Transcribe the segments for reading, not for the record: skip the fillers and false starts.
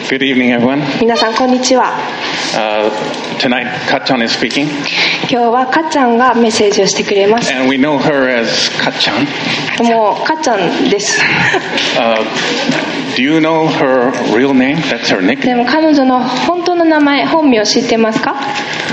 Good evening, everyone. 皆さんこんにちは。 Tonight, Katchan is speaking. 今日はかっちゃんがメッセージをしてくれます。 And we know her as Katchan. もうかっちゃんです。 Do you know her real name? That's her で nickname. も彼女の本当の名前、本名知ってますか？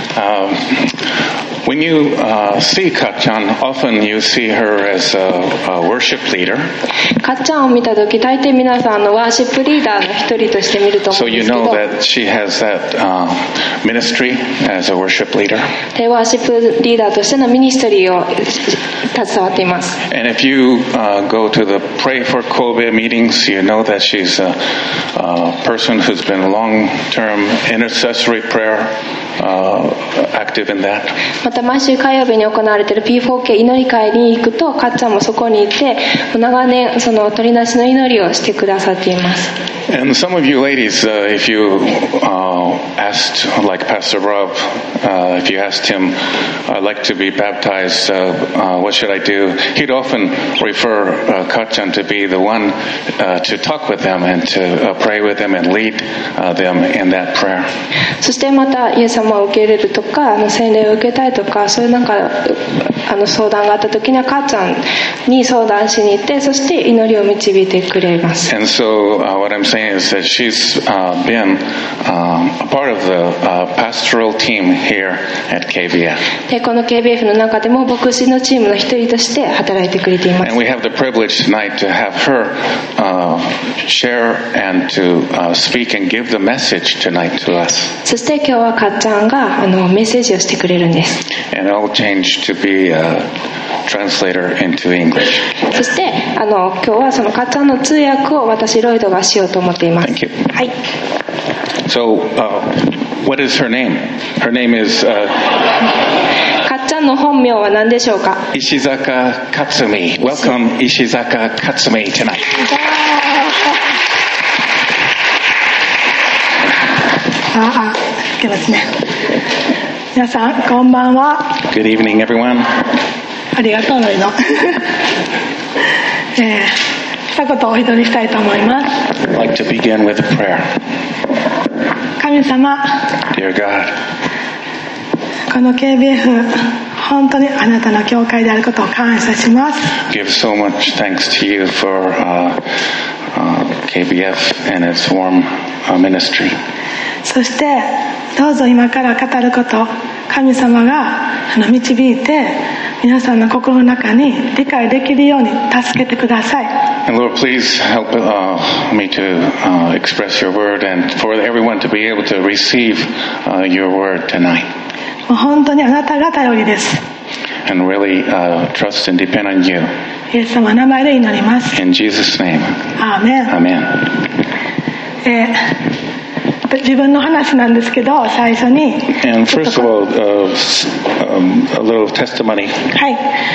When you see Katchan, often you see her as a worship leader. かっちゃんを見たとき、大抵皆さんワーシップリーダーの一人として見ると思 So うんで you すけ know ど、 that she has that ministry as a worship leader. でワーシップリーダーとしてのミニストリーを携わっています。 And if you go to the Pray for Kobe meetings, you know that she's a person who's been long-term intercessory prayer active in that. また毎週火曜日に行われている P4K 祈り会に行くと、かっちゃんもそこにいて、長年その取りなしの祈りをしてくださっています。 And some of you ladies, if you asked, like Pastor Rob, if you asked him, I'd like to be baptized, what should I do? He'd often refer Katchan to be the one to talk with them and to pray with them and lead them in that prayer. そしてまたイエス様を受け入れるとか、洗礼を受けたいとか、そういう相談があった時にはかっちゃんに相談しに行って、そして祈りを導いてくれます。 And so what I'm saying is that she's been a part of the pastoral team here at KBF. でこの KBF の中でも牧師のチームの一人として働いてくれています。 And we have the privilege tonight to have her share and to speak and give the message tonight to us. そして今日はかっちゃんがメッセージをしてくれるんです。 And I'll change to be a translator into English. そして今日はそのかっちゃんの通訳を私ロイドがしようと思っています。 Thank you. はい。 So, what is her name? Her name is かっちゃんの本名は何でしょうか？ Ishizaka Katsumi. Welcome, Ishizaka Katsumi, tonight. いけますね。皆さんこんばんは。 Good evening, everyone. ありがとうのりの。一言お祈りしたいと思います。 I'd like to begin with a prayer. 神様、 Dear God, この KBF 本当にあなたの教会であることを感謝します。 give so much thanks to you for KBF and its warm ministry. そしてどうぞ今から語ること神様が導いて皆さんの心の中に理解できるように助けてください。 And Lord, please help me to express your word and for everyone to be able to receive your word tonight. もう本当にあなたが頼りです。 And really trust and depend on you. イエス様の名前で祈ります。 In Jesus' name, アーメン。 amen. 自分の話なんですけど、最初に And first of all, a little testimony. はい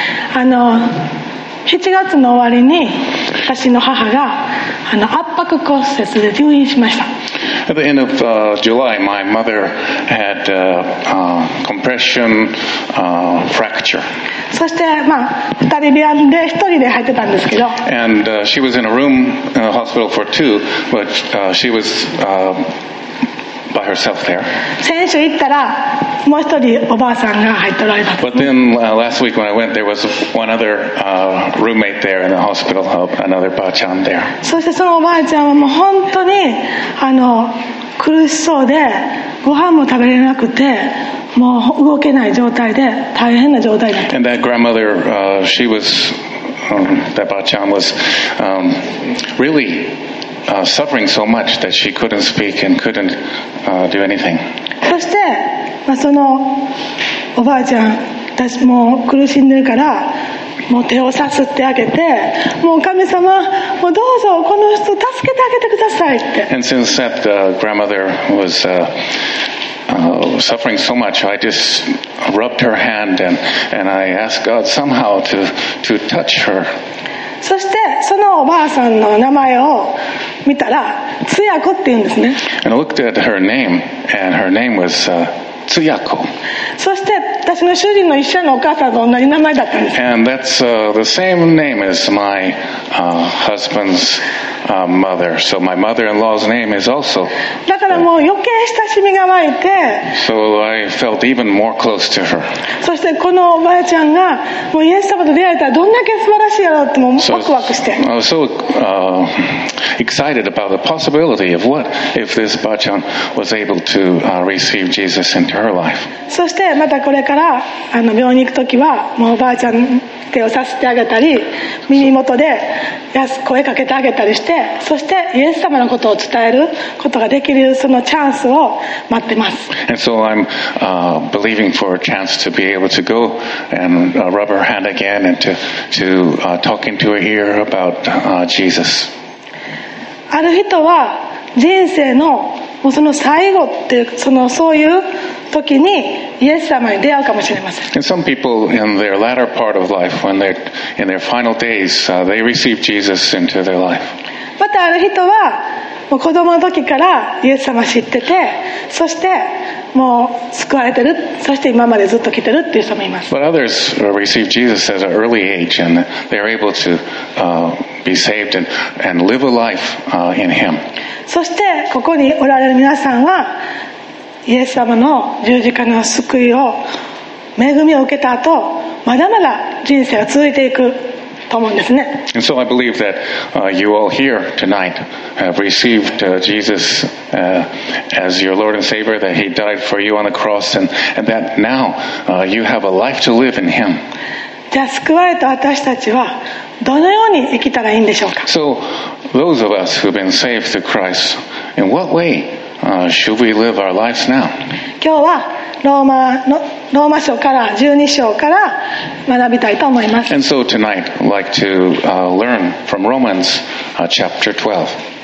、7月の終わりに私の母が圧迫骨折で入院しました。 At the end of July, my mother had compression fracture. そして2人部屋で1人で入ってたんですけど、 And she was in a room in a hospital for two, but she was by herself there. 先週行ったらもう1人おばあさんが入っておられた。 But then last week when I went, there was one other roommate there in the hospital, another ba-chan there. そしてそのおばあちゃんはもう本当に苦しそうでご飯も食べれなくてもう動けない状態で大変な状態だった。 And that grandmother, she was, that ba-chan was really suffering so much that she couldn't speak and couldn't do anything. そして、そのおばあちゃん私もう苦しんでるからもう手をさすってあげて、もう神様もうどうぞこの人助けてあげてくださいって。 And since that grandmother was suffering so much, I just rubbed her hand and I asked God somehow to touch her. そしてそのおばあさんの名前を見たらつや子って言うんですね。 And I looked at her name, and her name was Tsuyako. そして私の主人の一緒のお母さんと同じ名前だったんです。 And that's the same name as my husband's mother. So my mother-in-law's name is also. だからもう余計親しみが湧いて、 So I felt even more close to her. そしてこのおばあちゃんがもうイエス様と出会えたらどんだけ素晴らしいやろうってもうワクワクして。 I was so excited about the possibility of what if this Bachan was able to receive Jesus into her life. そしてまたこれから病院に行くときはもうおばあちゃん手をさせてあげたり耳元で声かけてあげたりして、そしてイエス様のことを伝えることができるそのチャンスを待ってます。 And so I'm believing for a chance to be able to go and rub her hand again and to talk into her ear about Jesus. ある人は人生のもうその最後っていうそういう時にイエス様に出会うかもしれません。 And some people in their latter part of life, when they're in their final days, they receive Jesus into their life. またある人はもう子供の時からイエス様知ってて、そしてもう救われてる、そして今までずっと来てるっていう人もいます。 But others receive Jesus at an early age, and they're able to be saved and live a life in Him. そしてここにおられる皆さんはイエス様の十字架の救いを恵みを受けた後、まだまだ人生は続いていくと思うんですね。 And so I believe that you all here tonight have received Jesus as your Lord and Savior, that He died for you on the cross, and that now you have a life to live in Him. じゃあ救われた私たちはどのように生きたらいいんでしょうか。 So those of us who've been saved through Christ, in what way should we live our lives now? 今日はローマ書から12章から学びたいと思います。 And so tonight I'd like to learn from Romans chapter 12.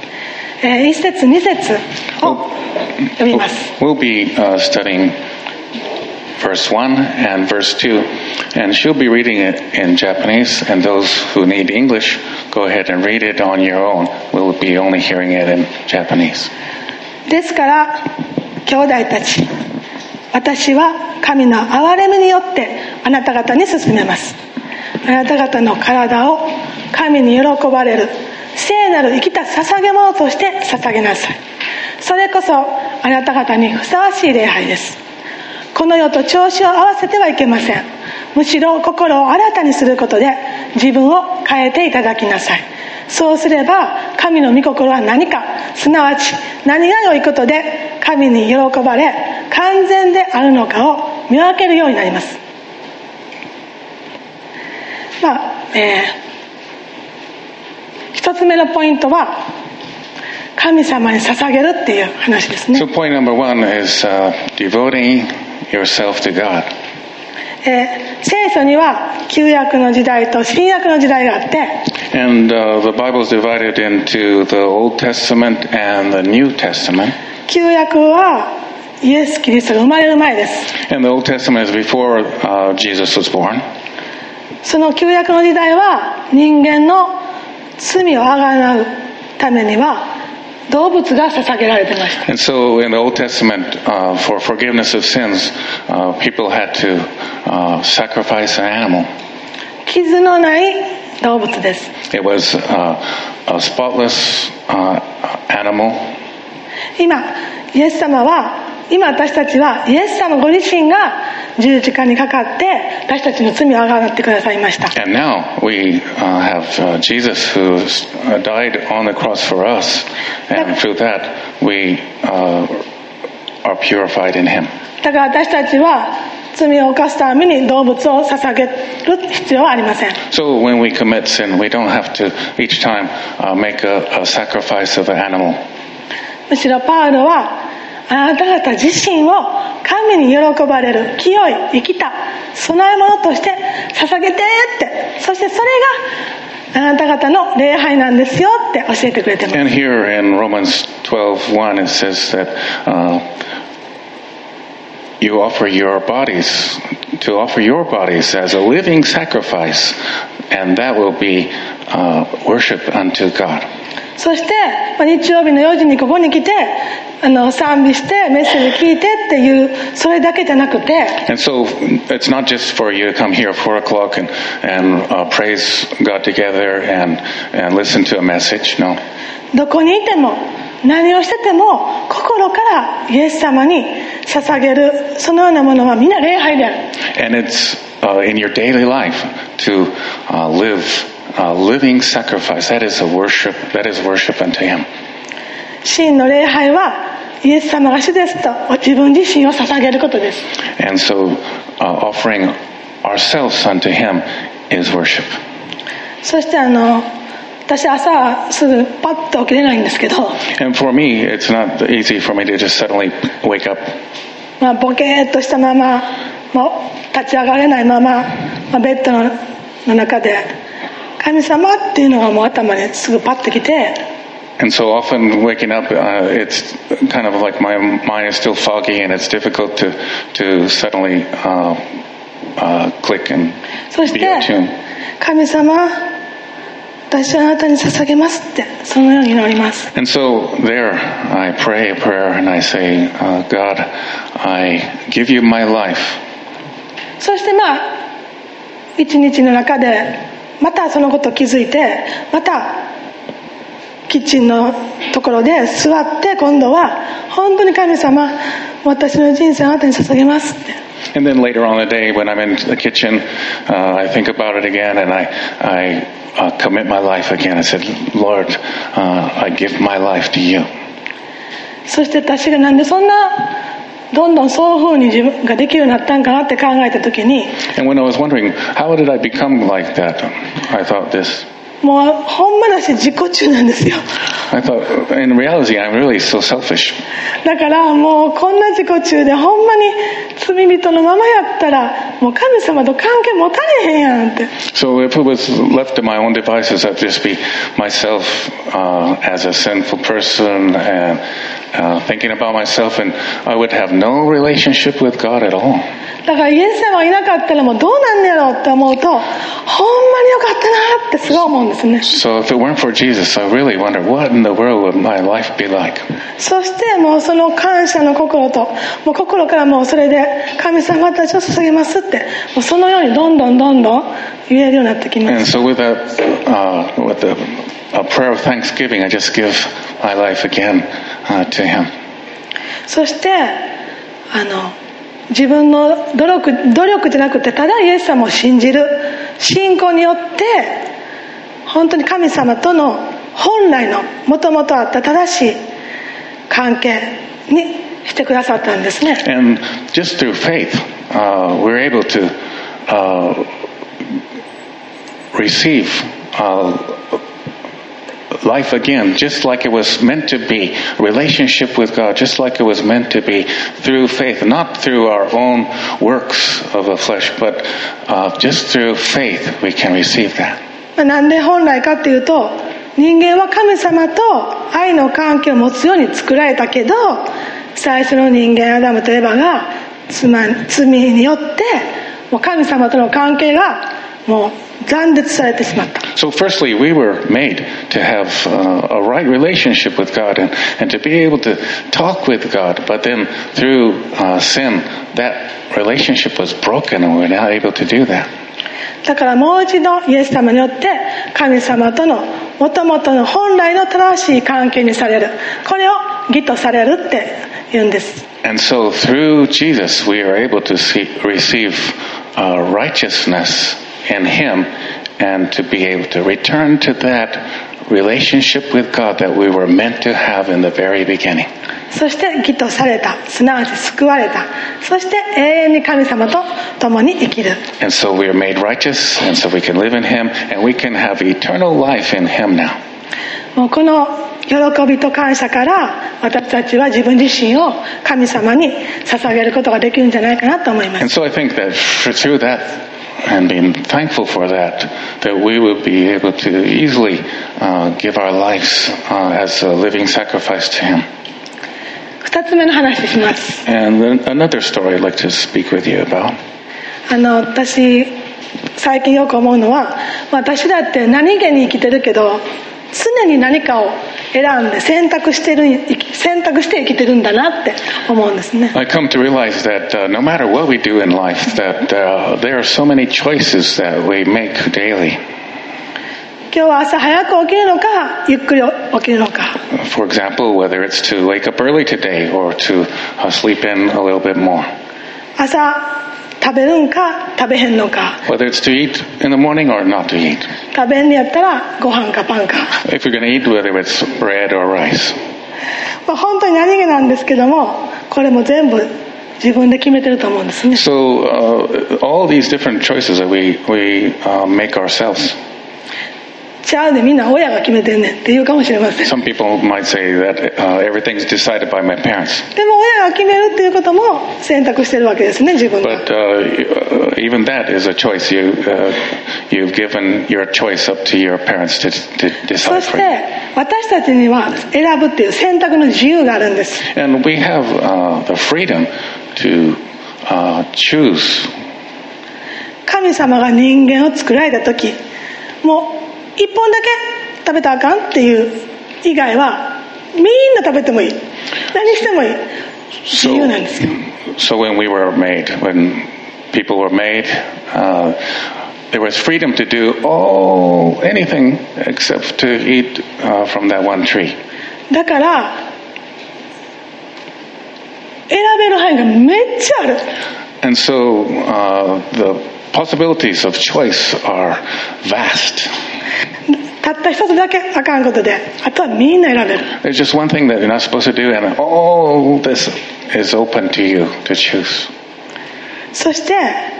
1節2節を読みます。 We'll be studying verse 1 and verse 2, and she'll be reading it in Japanese, and those who need English, go ahead and read it on your own. We'll be only hearing it in Japanese. ですから兄弟たち、私は神の憐れみによってあなた方に勧めます。あなた方の体を神に喜ばれる聖なる生きた捧げ物として捧げなさい。それこそあなた方にふさわしい礼拝です。この世と調子を合わせてはいけません。むしろ心を新たにすることで自分を変えていただきなさい。そうすれば神の御心は何か、すなわち何が良いことで神に喜ばれ完全であるのかを見分けるようになります。一つ目のポイントは神様に捧げるっていう話ですね。 So point number 1 is devoting yourself to God. 聖書には旧約の時代と新約の時代があって、 And the Bible is divided into the Old Testament and the New Testament. 旧約はイエス・キリストが生まれる前です。 And the Old Testament is before Jesus was born. その旧約の時代は人間の罪をあがなうためには動物が捧げられてました。 And so in the Old Testament, for forgiveness of sins, people had to sacrifice an animal. 傷のない動物です。 It was a spotless animal. 今私たちはイエス様ご自身が十字架にかかって私たちの罪をあがなってくださいました。 And now we have Jesus who died on the cross for us, and through that we are purified in Him. だから私たちは罪を犯すために動物を捧げる必要はありません。 So when we commit sin, we don't have to each time make a sacrifice of an animal. むしろパウロはあなた方自身を神に喜ばれる清い生きた供え物として捧げてって、そしてそれがあなた方の礼拝なんですよって教えてくれてます。 And here in Romans 12:1 it says that you offer your bodies as a living sacrifice, and that will be worship unto God. そして日曜日の4時にここに来て賛美してメッセージ聞いてっていうそれだけじゃなくて And so it's not just for you to come here at 4 o'clock and praise God together and listen to a message. No. どこにいても何をしてても心からイエス様に捧げるそのようなものはみんな礼拝である。 And it's in your daily life to live living sacrifice. That is worship unto Him. 真の礼拝はイエス様が主ですと自分自身を捧げることです。 And so offering ourselves unto Him is worship. そして私朝すぐパッと起きれないんですけど、 And for me, it's not easy for me to just suddenly wake up. ボケーっとしたまま、立ち上がれないまま、ベッドの中で神様っていうのがもう頭にすぐパッときて、 And so often waking up, it's kind of like my mind is still foggy and it's difficult to suddenly click and そし be て attuned. 神様私はあなたに捧げますってそのように祈ります。 And so there, I pray a prayer and I say, God, I give you my life. そして一日の中でまたそのことを気づいて、またキッチンのところで座って今度は本当に神様私の人生あなたに捧げますって。 And then later on in the day, when I'm in the kitchen, I think about it again and I commit my life again. I said, Lord, I give my life to you. そして私がなんでそんなどんどんそういう風に自分ができるようになったんかなって考えた時に、 And when I was wondering, how did I become like that? I thought this. もうほんまだし自己中なんですよ。 I thought, in reality, I'm really so selfish. だからもうこんな自己中でほんまに罪人のままやったらもう神様と関係持たれへんやんって。 So if it was left to my own devices, I'd just be myself as a sinful person and thinking about myself, and I would have no relationship with God at all. だからイエス様がいなかったらもうどうなんねやろうって思うとほんまによかったなってすごい思うんですね。 So if it weren't for Jesus, I really wonder what in the world would my life be like. そしてもうその感謝の心ともう心からもうそれで神様私を捧げますってもうそのようにどんどん言えるようになってきま And す。 so with a prayer of thanksgiving, I just give my life again to Him. そして自分の努力じゃなくてただイエス様を信じる信仰によって本当に神様との本来のもともとあった正しい関係にしてくださったんですね。 And just through faith, we're able to receive life again, just like it was meant to be. Relationship with God, just like it was meant to be, through faith, not through our own works of the flesh, but just through faith we can receive that. なんで本来かっていうと人間は神様と愛の関係を持つように作られたけど最初の人間アダムとエバが罪によってもう神様との関係がもう断絶されてしまった。 So firstly, we were made to have a right relationship with God and to be able to talk with God. But then through sin, that relationship was broken and we were not able to do that. だからもう一度イエス様によって神様との元々の本来の正しい関係にされる。これを義とされるって言うんです。 And so through Jesus, we are able to receive righteousness in Him and to be able to return to that relationship with God that we were meant to have in the very beginning. そして義とされた、すなわち救われた、そして永遠に神様と共に生きる。 And so we are made righteous, and so we can live in Him, and we can have eternal life in Him now. もうこの喜びと感謝から私たちは自分自身を神様に捧げることができるんじゃないかなと思いま And す。 so I think that through that, and being thankful for that we will be able to easily give our lives as a living sacrifice to Him. 二つ目の話します。 And then another story I'd like to speak with you about. 私最近よく思うのは私だって何気に生きてるけど常に何かを選んで選択して生きてるんだなって思うんですね。 I come to realize that no matter what we do in life, that there are so many choices that we make daily. 今日は朝早く起きるのかゆっくり起きるのか。 For example, whether it's to wake up early today or to sleep in a little bit more. 朝食べるんか食べへんのか。 Whether it's to eat in the morning or not to eat. 食べんのやったらご飯かパンか。 If you're going to eat, whether it's bread or rice. 本当に何気なんですけども、これも全部自分で決めてると思うんですね。 So all these different choices that we make ourselves. ちゃうでみんな親が決めてんねんって言うかもしれません。 Some people might say that everything's decided by my parents. でも親が決めるっていうことも選択してるわけですね、自分が。 But even that is a choice. You've given your choice up to your parents to そ decide し for て you. 私たちには選ぶっていう選択の自由があるんです。 And we have the freedom to choose. 神様が人間を作られた時、もう一本だけ食べたらあかんっていう以外はみんな食べてもいい、何してもいい、自由なんですよ。 So when we were made, when people were made, there was freedom to do anything except to eat from that one tree. だから選べる範囲がめっちゃある。 And so the possibilities of choice are vast. たった一つだけあかんことで、あとはみんな選べる。 There's just one thing that you're not supposed to do, and all this is open to you to choose. そして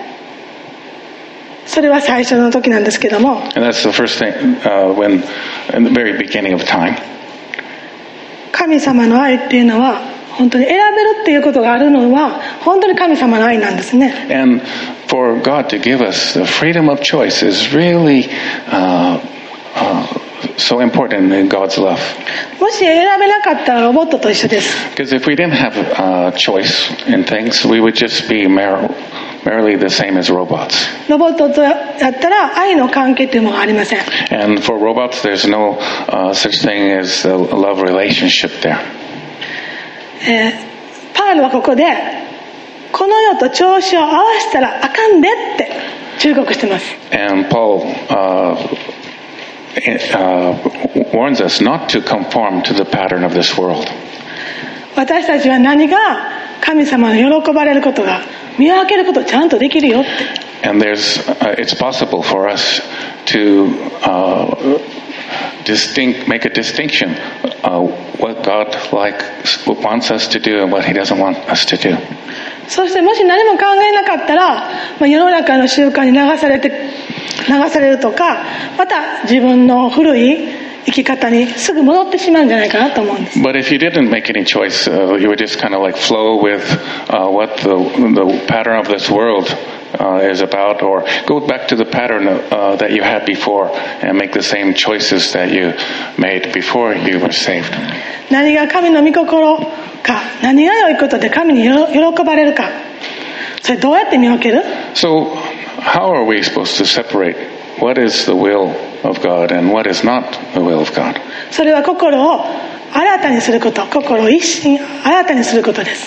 それは最初の時なんですけども、 And that's the first thing when, in the very beginning of time. 神様の愛っていうのは本当に選べるっていうことがあるのは本当に神様の愛なんですね。 And for God to give us the freedom of choice is really so important in God's love. もし選べなかったらロボットと一緒です。 Because if we didn't have choice in things, we would just be merely the same as robots. ロボットとやったら愛の関係っていうものがありません。 And for robots, there's no such thing as a love relationship there. パウロはここでこの世と調子を合わせたらあかんでって忠告してます。 And Paul warns us not to conform to the pattern of this world. 私たちは何が神様の喜ばれることが見分けることちゃんとできるよって。 And it's possible for us to make a distinction what God wants us to do and what He doesn't want us to do. そしてもし何も考えなかったら、世の中の習慣に流されるとか、また自分の古い生き方にすぐ戻ってしまうんじゃないかなと思うんです。 But if you didn't make any choice, you would just kind of like flow with what the pattern of this world is about, or go back to the pattern that you had before and make the same choices that you made before you were saved. 何が神の御心か、何が良いことで神に喜ばれるか、それどうやって見分ける？ So how are we supposed to separate what is the will of God and what is not the will of God? それは心を新たにすること、心を一心新たにすることです。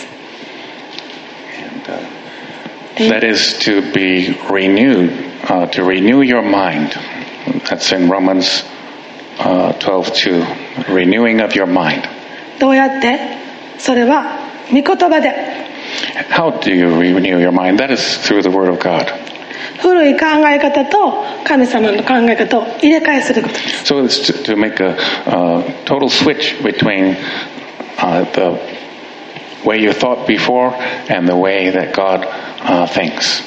That is to be renewed, to renew your mind. That's in Romans 12:2. Renewing of your mind. どうやって？それは御言葉で。 How do you renew your mind? That is through the Word of God. 古い考え方と神様の考え方を入れ替えすることです。 So it's to make a total switch between the way you thought before and the way that God thinks.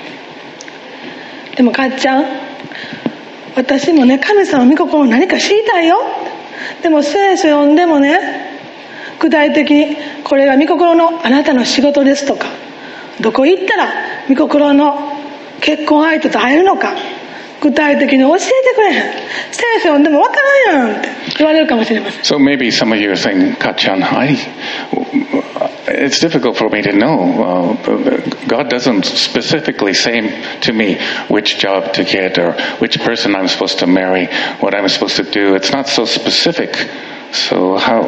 でもかっちゃん、私もね、神様の御心を何か知りたいよ。でも聖書読んでもね、具体的にこれが御心のあなたの仕事ですとか、どこ行ったら御心の結婚相手と会えるのか、具体的に教えてくれへん。聖書読んでもわからんやんって言われるかもしれません。 So maybe some of you are saying, Kachan, it's difficult for me to know. God doesn't specifically say to me which job to get or which person I'm supposed to marry, what I'm supposed to do. It's not so specific So how?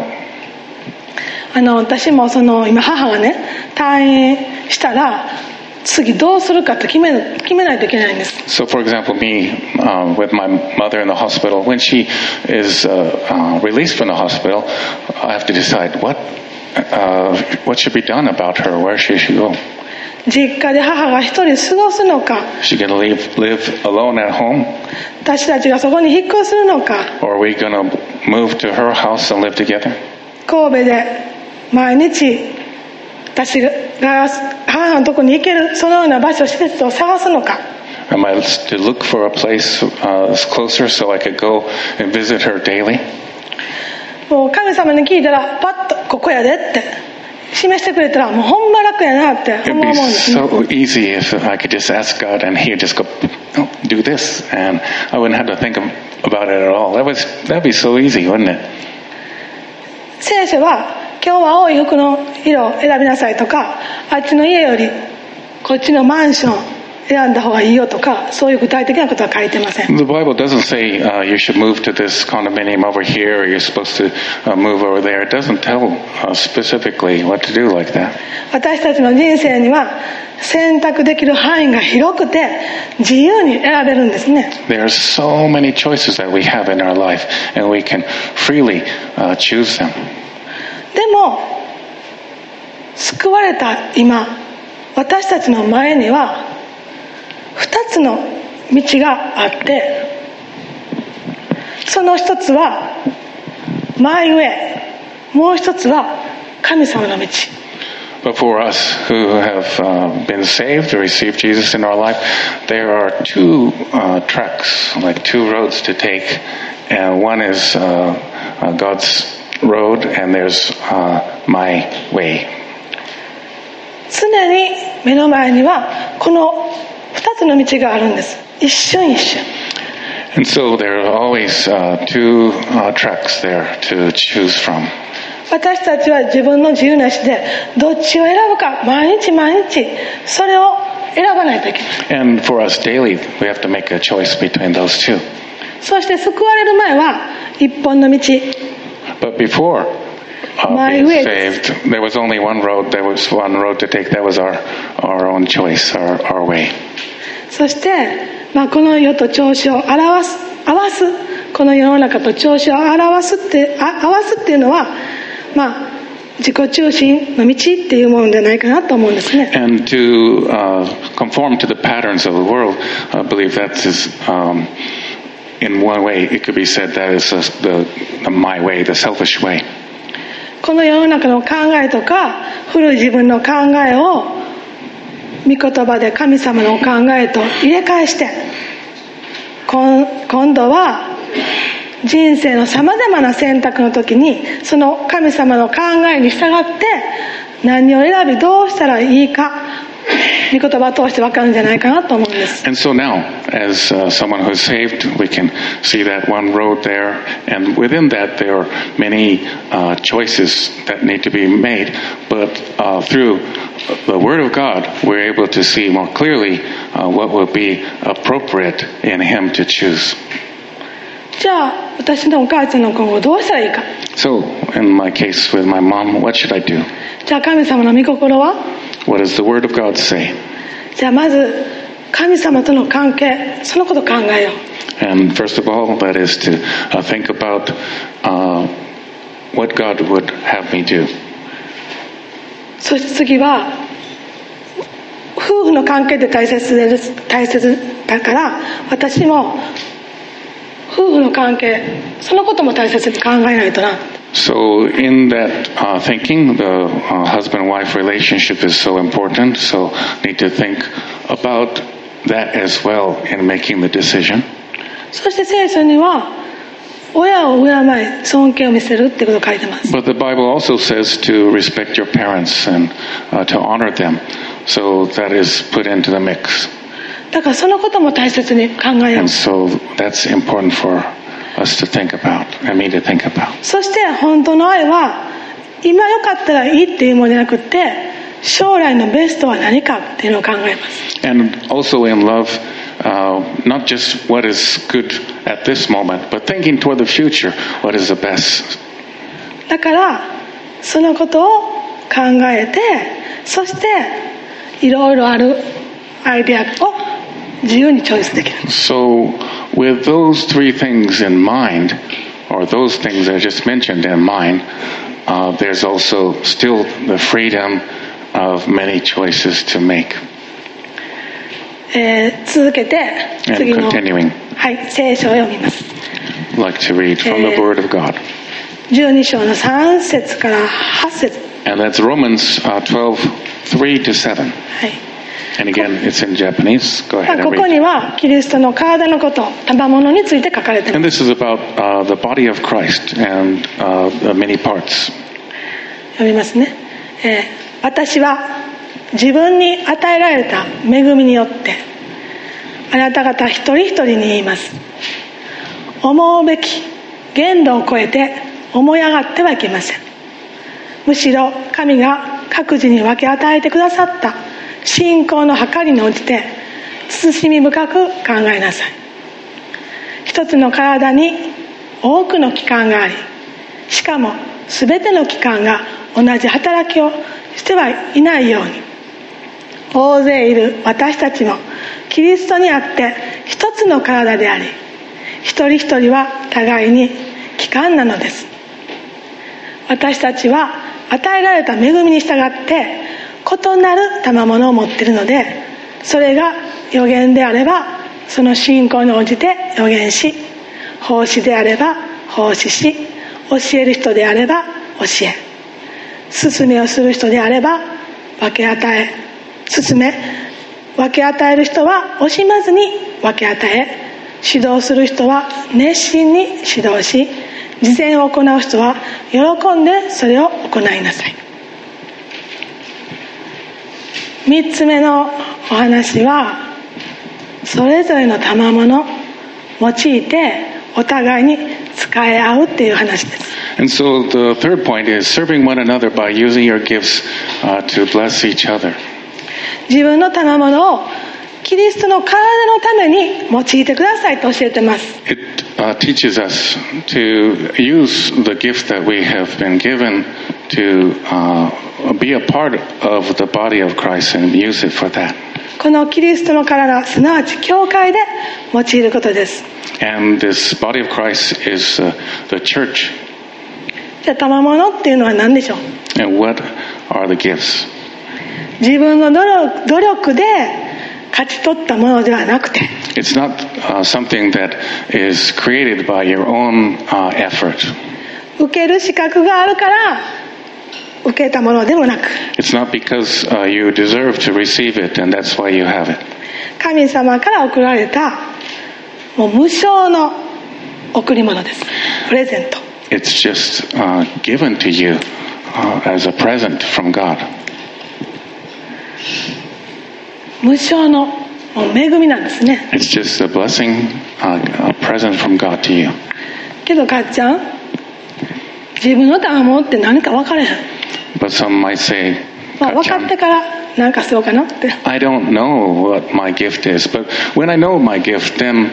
私も今母がね退院したら次どうするかって決めないといけないんです。 So for example, me with my mother in the hospital, when she is released from the hospital, I have to decide what should be done about her. Where should she go? 実家で母が一人過ごすのか、 Is she going to live alone at home? 私たちがそこに引っ越しするのか、 Or are we going to move to her house and live together? 神戸で毎日私が母のとこに行けるそのような場所施設を探すのか、 Am I to look for a place closer so I could go and visit her daily? もう神様に聞いたらパッとここやでって示してくれたらもうほんま楽やなってほん It'd ま be 思うんですね。 so easy if I could just ask God and He'd just go, oh, do this, and I wouldn't have to think about it at all. That'd be so easy, wouldn't it? 聖書は今日は青い服の色を選びなさいとか、あっちの家よりこっちのマンション選んだ方がいいよとか、そういう具体的なことは書いてません。 The Bible doesn't say you should move to this condominium over here or you're supposed to move over there. It doesn't tell specifically what to do like that. 私たちの人生には選択できる範囲が広くて自由に選べるんですね。 There are so many choices that we have in our life, and we can freely choose them. でも救われた今、私たちの前には2つの道があって、その一つはマイウェイ、もう一つは神様の道。 But for us who have been saved or received Jesus in our life, there are two tracks, like two roads to take, and one is God's road, and there's my way. 常に目の前にはこの2つの道があるんです。一瞬一瞬。 And so there are always two tracks there to choose from. 私たちは自分の自由な意志でどっちを選ぶか毎日毎日それを選ばないといけない。 And for us daily, we have to make a choice between those two. そして救われる前は一本の道。 But before My being way. saved, there was only one road. There was one road to take. That was our own choice, our way. そして、この世と調子を合わすこの世の中と調子を合わすっていうのは、自己中心の道っていうものじゃないかなと思うんですね。 And to conform to the patterns of the world, I believe that is, in one way, it could be said that is the my way, the selfish way. この世の中の考えとか古い自分の考えを御言葉で神様の考えと入れ替えして、今度は人生のさまざまな選択の時にその神様の考えに従って何を選びどうしたらいいか御言葉を通して分かるんじゃないかなと思うんです。 And so now, as someone who's saved, we can see that one road there, and within that there are many choices that need to be made. But through the Word of God, we're able to see more clearly what will be appropriate in Him to choose. じゃあ私のお母ちゃんの今後どうしたらいいか。 So, in my case with my mom, what should I do? じゃあ神様の御心は？ What does the Word of God say? じゃあまず神様との関係、そのことを考えよう。 And first of all, that is to think about what God would have me do. そして次は夫婦の関係って大切だから私も夫婦の関係そのことも大切に考えないとな。 So in that thinking, the husband-wife relationship is so important, so need to think about that as well in making the decision. そして聖書には親を敬い尊敬を見せるってことが書いてます。 But the Bible also says to respect your parents and to honor them. So that is put into the mix. だからそのことも大切に考えよう。 And so that's important for us to think about, and me to think about. そして本当の愛は今よかったらいいっていうものじゃなくて将来のベストは何かっていうのを考えます。 And also in love, not just what is good at this moment, but thinking toward the future, what is the best だからそのことを考えて、そしていろいろあるアイデアを自由にチョイスできる。 So with those three things in mind, or those things I just mentioned in mind, there's also still the freedom of many choices to make. 続けて次の、 continuing. はい、聖書を読みます。 I'd like to read from the Word of God. 12章の3節から8節。 And that's Romans 12:3-7. はい。 And again, it's in Japanese. Go ahead こ and こに read. はキリストの体のこと、賜物について書かれてい And ます。 this is about the body of Christ and the many parts. 読みますね。私は自分に与えられた恵みによってあなた方一人一人に言います。思うべき限度を超えて思い上がってはいけません。むしろ神が各自に分け与えてくださった信仰の計りに応じて慎み深く考えなさい。一つの体に多くの器官があり、しかも全ての器官が同じ働きをしてはいないように、大勢いる私たちもキリストにあって一つの体であり、一人一人は互いに器官なのです。私たちは与えられた恵みに従って異なる賜物を持っているので、それが預言であればその信仰に応じて預言し、奉仕であれば奉仕し、教える人であれば教え、勧めをする人であれば分け与え、勧め、分け与える人は惜しまずに分け与え、指導する人は熱心に指導し、慈善を行う人は喜んでそれを行いなさい。3つ目のお話は、それぞれの賜物を用いてお互いに使い合うっていう話です。 And so the third point is serving one another by using your gifts to bless each other. 自分の賜物をキリストの体のために用いてくださいと教えてます。 It teaches us to use the gift that we have been given to be a part of the body of Christ and use it for that. このキリストの体、すなわち教会で用いることです。 And this body of Christ is the church. じゃあ賜物っていうのは何でしょう。 And what are the gifts? 自分の努力で勝ち取ったものではなくて、 It's not something that is created by your own effort. 受ける資格があるから受けたものでもなく、 It's not because you deserve to receive it and that's why you have it. 神様から贈られたもう無償の贈り物です。プレゼント。 It's just given to you as a present from God. 無償の恵みなんですね。 It's just a blessing, a present from God to you. けどかっちゃん、自分の賜物って何か分からへん。 But some might say, 分かってから何かしようかなって。 I don't know what my gift is, but when I know my gift, then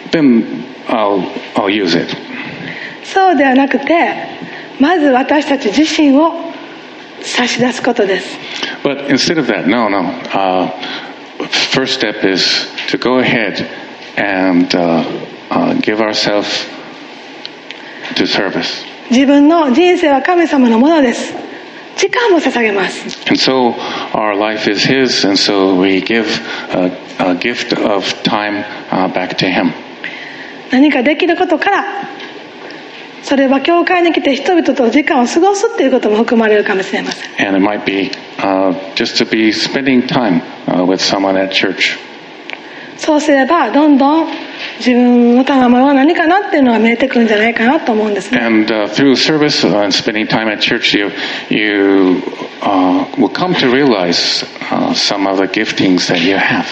I'll use it. そうではなくて、まず私たち自身を差し出すことです。 But instead of that, no. First step is to go ahead and give ourselves to service. 自分の人生は神様のものです。時間も捧げます。 And so our life is His, and so we give a gift of time back to Him. 何かできることから、それは教会に来て人々と時間を過ごすっていうことも含まれるかもしれません。 And it might be just to be spending time with someone at church. そうすればどんどん自分の賜物は何かなっていうのが見えてくるんじゃないかなと思うんですね。 And through service and spending time at church, you will come to realize some of the giftings that you have.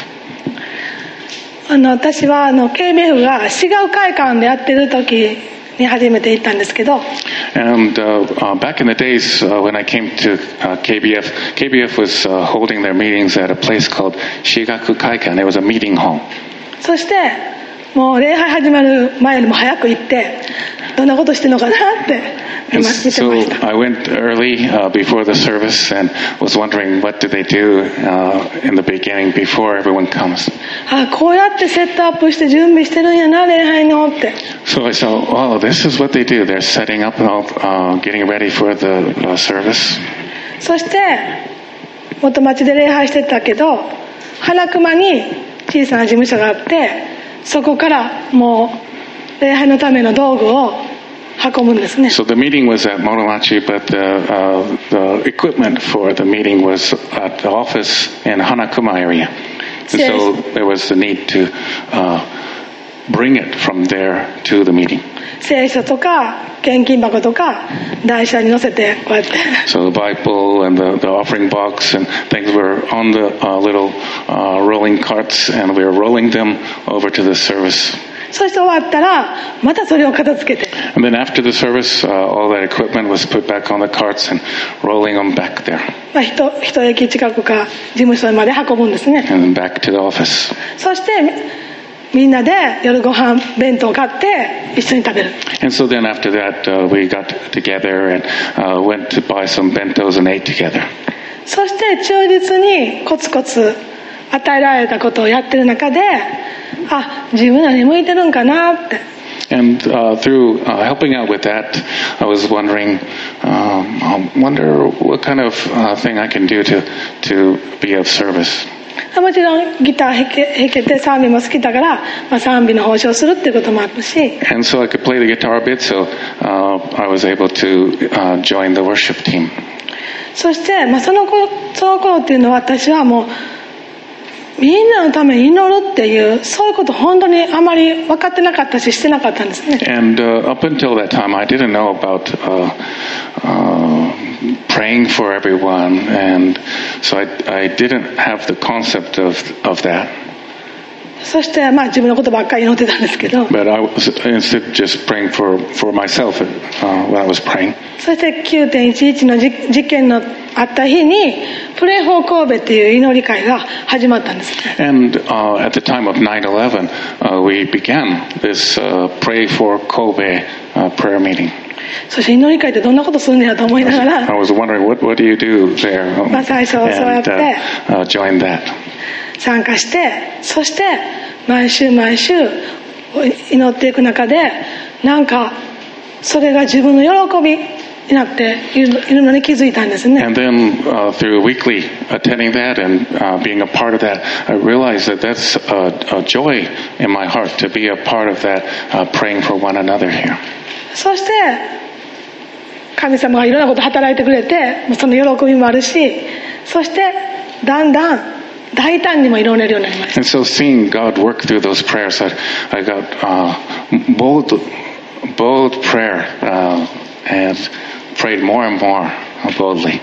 私はKBF が滋賀会館でやってる時に初めて行ったんですけど、 And back in the days when I came to KBF was holding their meetings at a place called Shigaku Kaikan. It was a meeting hall. そしてもう礼拝始まる前よりも早く行ってどんなことしてるのかなって見 And てまし so た。 I went early before the service and was wondering what did they do in the beginning before everyone comes. こうやってセットアップして準備してるんやな礼拝のって。 So I saw, oh, this is what they do. They're setting up, getting ready for the service. そして元町で礼拝してたけど花熊に小さな事務所があってそこからもう礼拝のための道具を運ぶんですね。 So the meeting was at Moromachi, but the equipment for the meeting was at the office in Hanakuma area. And so there was the need to bring it from there to the meeting. 聖書とか献金箱とか台車に乗せてこうやって So the Bible and the offering box and things were on the little rolling carts, and we were rolling them over to the service. そして終わったらまたそれを片付けて And then after the service, all that equipment was put back on the carts and rolling them back there 一駅近くか事務所まで運ぶんですね。 and then back to the office. そしてみんなで夜ご飯弁当を買って一緒に食べる。 And so then after that, we got together and went to buy some bentos and ate together. そして忠実にコツコツ与えられたことをやってる中で自分らに向いてるんかなって。 And through helping out with that, I was wondering, I wonder what kind of thing I can do to be of service. もちろんギター弾けて賛美も好きだから、賛美の奉仕をするっていうこともあるし And so I could play the guitar a bit, so I was able to join the worship team. そして、その頃っていうのは私はもうみんなのために祈るっていうそういうこと本当にあまり分かってなかったししてなかったんですね。 And up until that time, I didn't know about praying for everyone, and so I didn't have the concept of that. そして、自分のことばっかり祈ってたんですけど But I was instead just praying for myself when I was praying. そして 9.11 の事件のあった日にプレイフォー神戸っていう祈り会が始まったんです。 And at the time of 9/11, we began this Pray for Kobe prayer meeting. そして祈り会ってどんなことするんやと思いながら I was wondering, what do you do there? 最初そうやって joined that. 参加してそして毎週祈っていく中でなんかそれが自分の喜びになっているのに気づいたんですね。 And then through weekly attending that and being a part of that, I realized that that's a joy in my heart to be a part of that praying for one another here. そして神様がいろんなこと働いてくれてその喜びもあるしそしてだんだん大胆にも祈れるようになりました。 And so seeing God work through those prayers, I got bold prayer and prayed more and more boldly.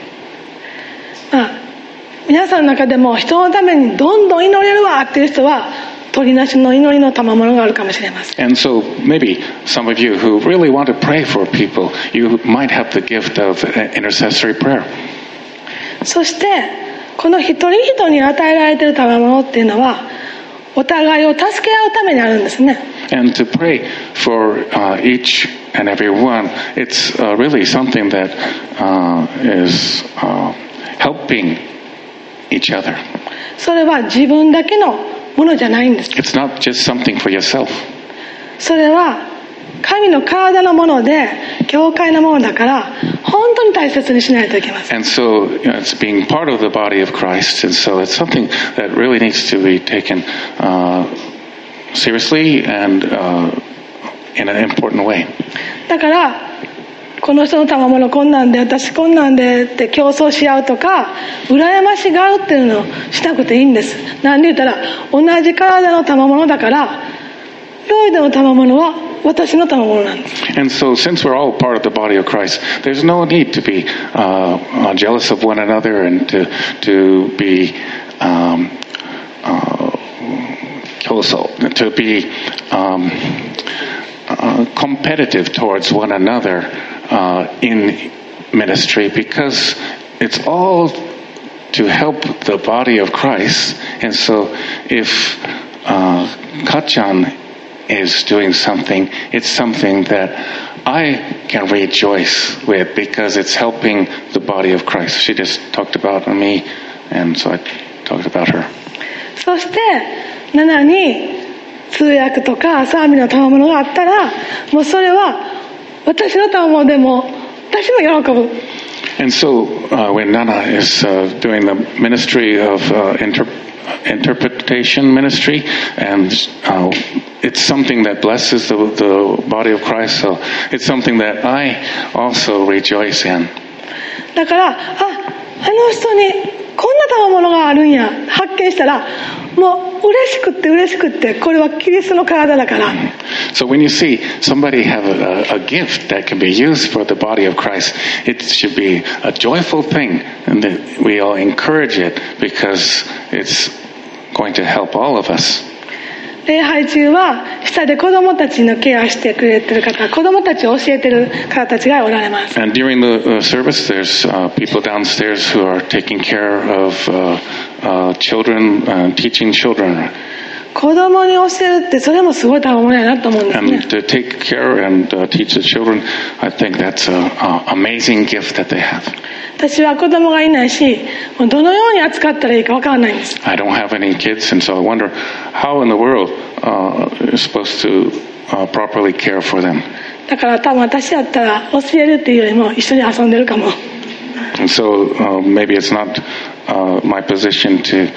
皆さんの中でも人のためにどんどん祈れるわっていう人は取りなしの祈りの賜物があるかもしれません。 And so maybe some of you who really want to pray for people, you might have the gift of intercessory prayer. そしてこの一人一人に与えられている賜物っていうのはお互いを助け合うためにあるんですね。 And to pray for each and every one, it's really something that is helping each other. それは自分だけのものじゃないんです。 It's not just something for yourself. それは神の体のもので教会のものだから本当に大切にしないといけません。 And so it's being part of the body of Christ, and so it's something that really needs to be taken seriously and in an important way. だからこの人の賜物こんなんで私こんなんでって競争し合うとか羨ましがうっていうのをしなくていいんです。なんで言ったら同じ体の賜物だからロイドの賜物は私の賜物なんです。 And so since we're all part of the body of Christ, there's no need to be jealous of one another and to be to be competitive towards one another in ministry, because it's all to help the body of Christ. And so if Kachan is doing something, it's something that I can rejoice with because it's helping the body of Christ. She just talked about me, and so I talked about her. そして7に通訳とか賛美の賜物があったら、もうそれは私の賜物でも私も喜ぶ。 And so when Nana is doing the ministry of interpretation ministry, and it's something that blesses the body of Christ, so it's something that I also rejoice in. だからあの人にこんな賜物があるんや発見したら、もう嬉しくってこれはキリストの体だから。 So when you see somebody have a gift that can be used for the body of Christ, it should be a joyful thing, and that we all encourage it because it's going to help all of us. 礼拝中は下で子供たちのケアしてくれてる方、子供たちを教えてる方たちがおられます。 And during the service, there's people downstairs who are taking care of children, teaching children. 子供に教えるってそれもすごい賜物やなと思うんですね。 And to take care and teach the children, I think that's an amazing gift that they have. 私は子供がいないし、どのように扱ったらいいか分からないんです。 I don't have any kids, and so I wonder how in the world you're supposed to properly care for them. だから多分私だったら教えるっていうよりも一緒に遊んでるかも。 And so maybe it's not my position to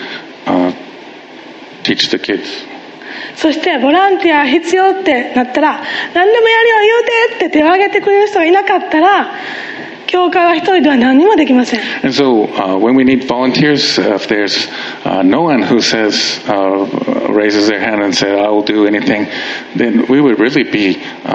teach the kids. そしてボランティア必要ってなったら、何でもやるよ言うてって手を挙げてくれる人がいなかったら、教会は一人では何もできません。 And so when we need volunteers, if there's no one who says, raises their hand and says, I will do anything, then we would really be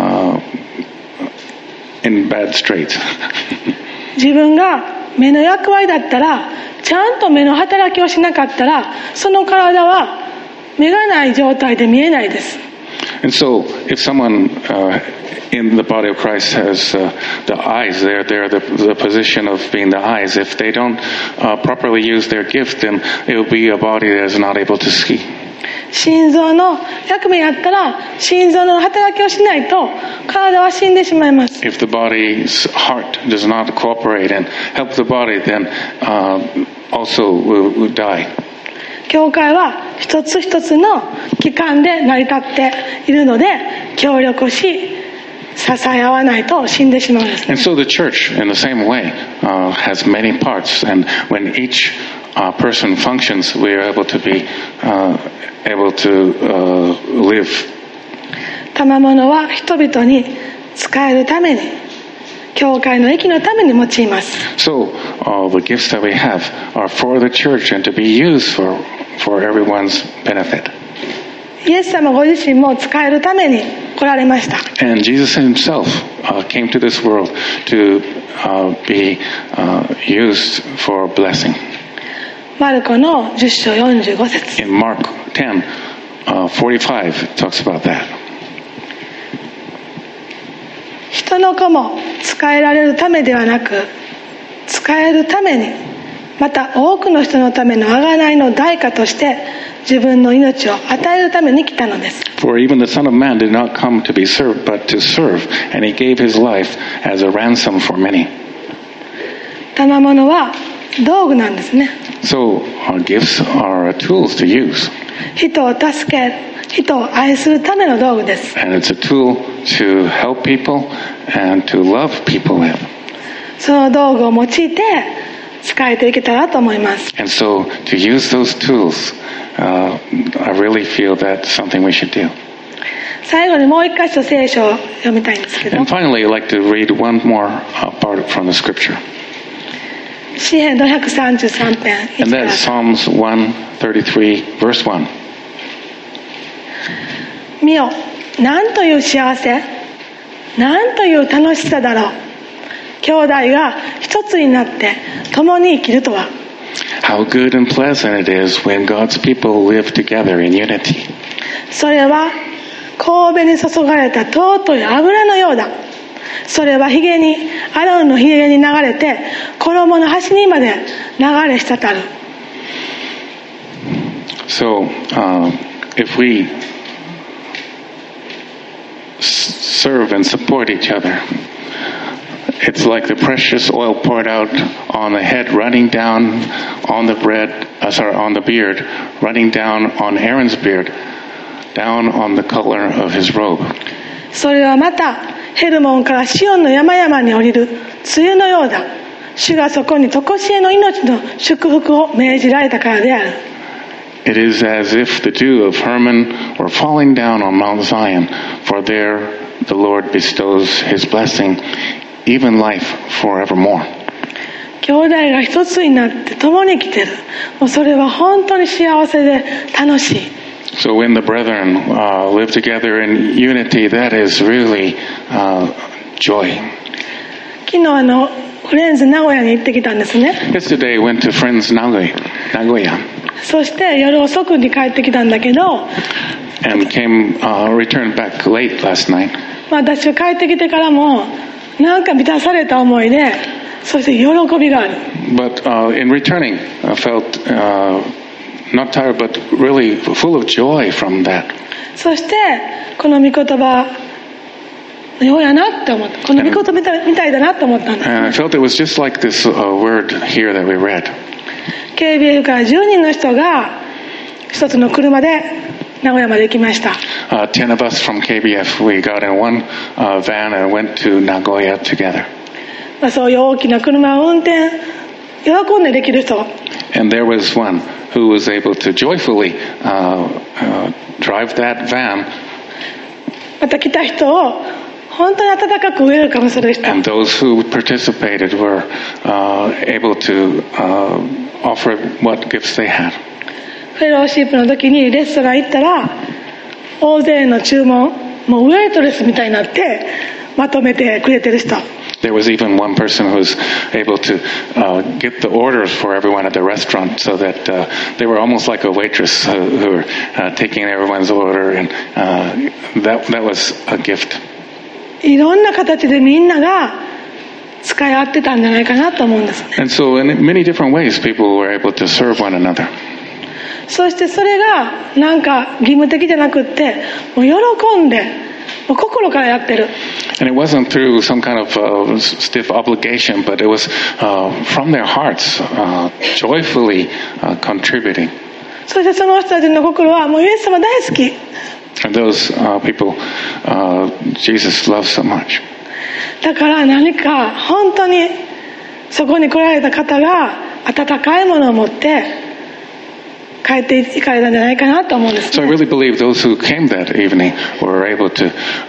in bad straits. 自分が目の役割だったら、ちゃんと目の働きをしなかったら、その体は目がない状態で見えないです。 And so if someone in the body of Christ has the eyes, they're the position of being the eyes. If they don't properly use their gift, then it will be a body that is not able to see. 心臓の役目やったら、心臓の働きをしないと体は死んでしまいます。 If the body's heart does not cooperate and help the body, then also will die. 教会は一つ一つの機関で成り立っているので、協力し支え合わないと死んでしまうんです。 And so the church, in the same way, has many parts, and when each person functions, we are able to be able to live. 賜物は人々に使えるために、教会の益のために用います。 So the gifts that we have are for the church and to be used for everyone's benefit. イエス様ご自身も使えるために来られました。 And Jesus himself came to this world to be used for blessing. マルコの10章45節。 In Mark 10:45 it talks about that. 人の子も使えられるためではなく、使えるために、また多くの人のための贖いの代価として自分の命を与えるために来たのです。 For even the Son of Man did not come to be served, but to serve, and he gave his life as a ransom for many. 賜物は道具なんですね。 So our gifts are tools to use. 人を助け、人を愛するための道具です。 And it's a tool to help people and to love people with. その道具を用いて使えていけたらと思います。 And so to use those tools, I really feel that's something we should do. 最後にもう一箇所聖書を読みたいんですけど。 And finally, I'd like to read one more part from the scripture. 詩編の133編。 And that is Psalms 133, verse 1. 見よ、なんという幸せ、なんという楽しさだろう。兄弟が一つになって共に生きるとは。 How good and pleasant it is when God's people live together in unity. それは神戸に注がれた尊い油のようだ。それはひげに、アロンのひげに流れて衣の端にまで流れ滴る。 So, if we serve and support each other. It's like the precious oil poured out on the head, running down on the on the beard, running down on Aaron's beard, down on the color of his robe. それはまたヘルモンからシオンの山々に降りる梅雨のようだ。主がそこに常しえの命の祝福を命じられたからである。 It is as if the dew of Hermon were falling down on Mount Zion, for there the Lord bestows his blessing, even life forevermore. 兄弟が一つになって共に来てる。もうそれは本当に幸せで楽しい。 So when the brethren live together in unity, that is really joy. 昨日フレンズ名古屋に行ってきたんですね。 Yesterday I went to Friends Nagoya. そして夜遅くに帰ってきたんだけど、 And returned back late last night. 私は帰ってきてからもなんか満たされた思いで、そして喜びがある。 But in returning, I felt not tired, but really full of joy from that. そしてこの御言葉ようやなって思った。この御言葉みたいだなって思ったんです。 And I felt it was just like this word here that we read. KBF から10人の人が一つの車で名古屋まで行きました。 10 of us from KBF, we got in one van and went to Nagoya together. そういう大きな車を運転喜んでできる人。 And there was one who was able to joyfully drive that van. また来た人を本当に温かくウェルカムする人。 And those who participated were able to offer what gifts they had. フェローシップの時にレストラン行ったら大勢の注文、もうウェイトレスみたいになってまとめてくれてる人。 There was even one person who was able to get the orders for everyone at the restaurant, so that they were almost like a waitress who were taking everyone's order, and that was a gift. いろんな形でみんなが使い合ってたんじゃないかなと思うんですね。 And so in many different ways, people were able to serve one another. そしてそれがなんか義務的じゃなくって、もう喜んで、もう心からやってる。 And it wasn't through some kind of stiff obligation, but it was from their hearts, joyfully contributing. そしてその人たちの心はもうイエス様大好き。 And those people, Jesus loves so much. だから何か本当にそこに来られた方が温かいものを持って帰っていかれたんじゃないかなと思うんです、ね。 So I really believe those who came that evening were able to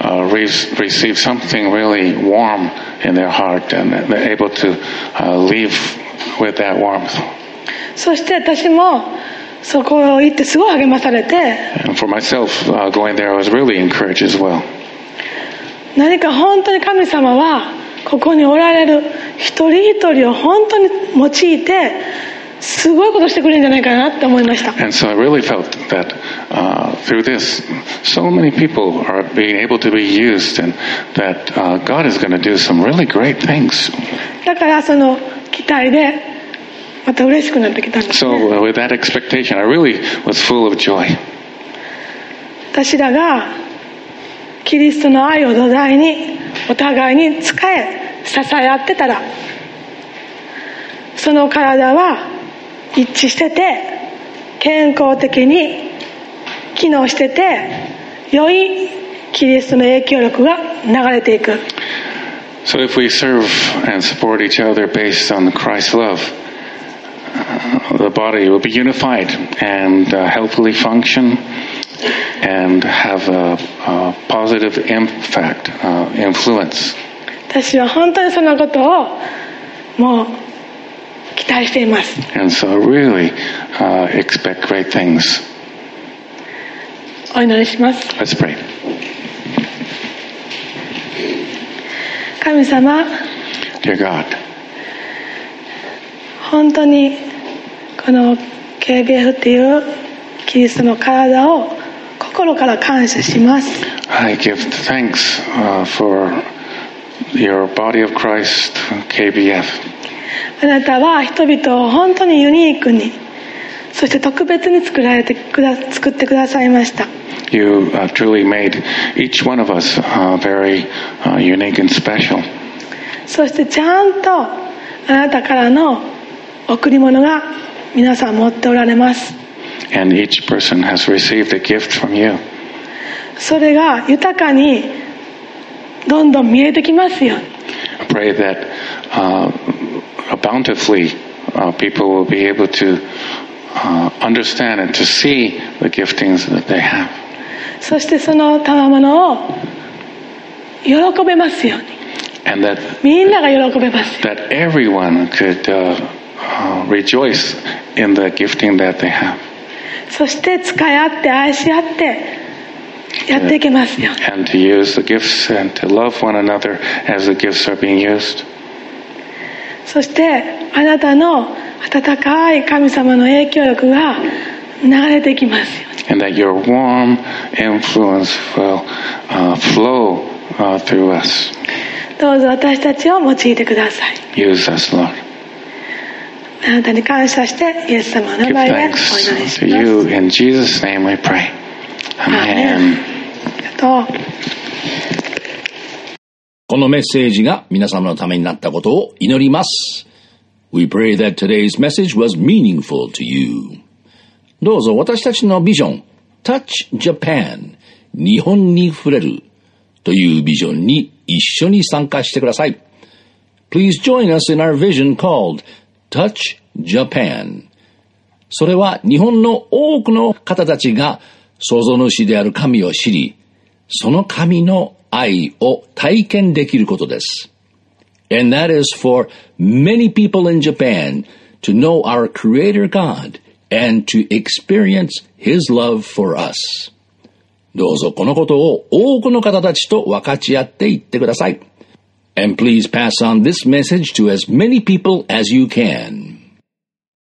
receive something really warm in their heart, and they're able to leave with that warmth. そして私もそこ行ってすごい励まされて。 And for myself, going there, I was really encouraged as well. 何か本当に神様はここにおられる一人一人を本当に用いてすごいことしてくれるんじゃないかなって思いました。 And so I really felt that through this, so many people are being able to be used, and that God is going to do some really great things. だからその期待でまた嬉しくなってきたんですね。 So with that expectation, I really was full of joy. 私らがキリストの愛を土台にお互いに仕え支え合ってたら、その体は一致してて健康的に機能してて良いキリストの影響力が流れていく。 So if we serve and support each other based on Christ's love, the body will be unified and healthily function and have a positive impact, influence. 私は本当にそのことをもう期待しています。 And so I really expect great things. お祈りします。 Let's pray. 神様、 Dear God, 本当にこの KBF っていうキリストの体を心から感謝します。 I give thanks for your body of Christ, KBF. あなたは人々を本当にユニークに、そして特別に作ってくださいました。 You truly made each one of us very unique and special. そしてちゃんとあなたからの贈り物が皆さん持っておられます。 And each person has received a gift from you. それが豊かにどんどん見えてきますように。 I pray that bountifully people will be able to understand and to see the giftings that they have. そしてその賜物を喜べますように。 And that みんなが喜べますように。 that everyone could rejoice in the gifting that they have. そして使い合って愛し合ってやっていけますように。 And to use the gifts and to love one another as the gifts are being used. そしてあなたの温かい神様の影響力が流れてきますように。 And that your warm influence will flow through us. どうぞ私たちを用いてください。 Use us, Lord. あなたに感謝してイエス様の名 Give 前でお thanks 祈りし to ます。 you. In Jesus' name we pray. Amen. ありがとう。 このメッセージが皆様のためになったことを祈ります。We pray that today's message was meaningful to you. どうぞ私たちのビジョン Touch Japan 日本に触れるというビジョンに一緒に参加してください。Please join us in our vision called Touch Japan. それは日本の多くの方たちが創造主である神を知り、その神の愛を体験できることです。And that is for many people in Japan to know our Creator God and to experience His love for us. どうぞこのことを多くの方たちと分かち合っていってください。And please pass on this message to as many people as you can.